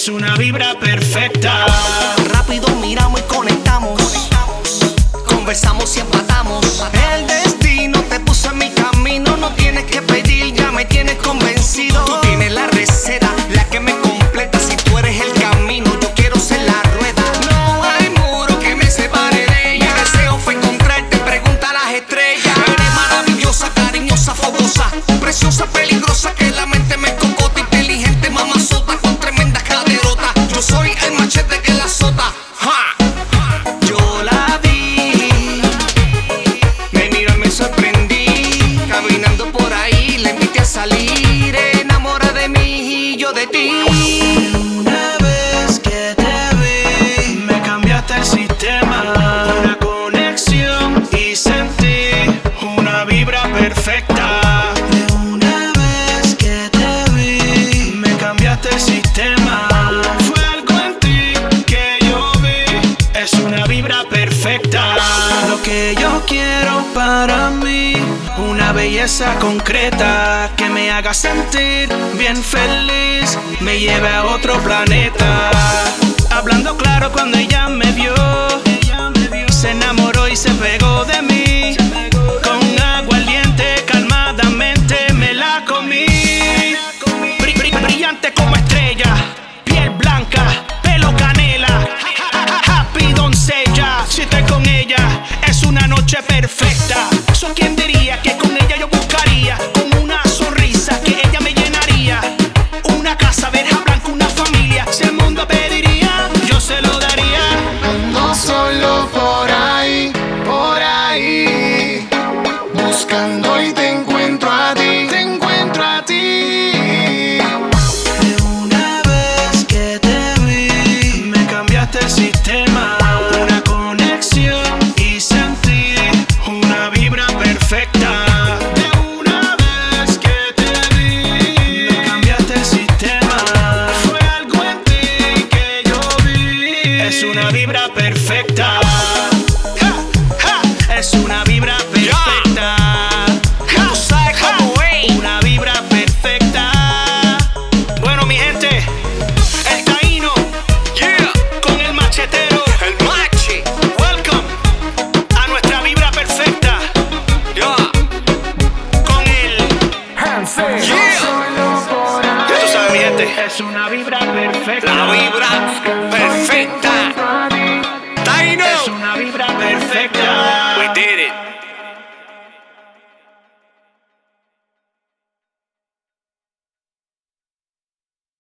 Es una vibra perfecta. Rápido miramos y conectamos. Conversamos y empatamos. El destino te puso en mi camino. No tienes que pedir, ya me tienes convencido. Tú tienes la receta, la que me completa. Si tú eres el camino, yo quiero ser la rueda. No hay muro que me separe de ella. Mi deseo fue encontrarte, pregunta a las estrellas. Eres maravillosa, cariñosa, fogosa, preciosa, peligrosa, que la mente me cocota. Inteligente, mamazota, con tremenda caderota. Yo soy el machete que la azota. ¡Ja! Yo la vi, me miró y me sorprendí. Caminando por ahí, le invité a salir. Enamora de mí y yo de ti. Una vez que te vi, me cambiaste el sistema. Una conexión y sentí una vibra perfecta. De una vez que te vi, me cambiaste el sistema. Fue algo en ti que yo vi. Es una vibra perfecta. Lo que yo quiero para mí, una belleza concreta que me haga sentir bien feliz, me lleve a otro planeta. Hablando claro, cuando ella me vio, se enamoró y se pegó de mí. Con aguardiente calmadamente me la comí. Brillante como estrella, piel blanca, pelo canela. Happy doncella, si estoy con ella es una noche perfecta. So, ¿quién diría que con ella yo buscaría? Con una sonrisa que ella me llenaría. Una casa, verja blanca, una familia. Si el mundo pediría, yo se lo daría. Ando solo por ahí, buscando y te encuentro a ti, te encuentro a ti. De una vez que te vi, me cambiaste el sistema. Una conexión y sentí una vibra perfecta. De una vez que te vi, me cambiaste el sistema. Fue algo en ti que yo vi. Es una vibra perfecta. Ja, ja. Es una vibra perfecta. Tú sabes cómo es. Una vibra perfecta. Bueno, mi gente, el Taíno Yeah, con el machetero. el machi. Welcome a nuestra vibra perfecta. Yeah, Con el yeah. Ya tú sabes, mi gente, es una vibra perfecta. La vibra perfecta. Es Taino. una vibra perfecta. We did it.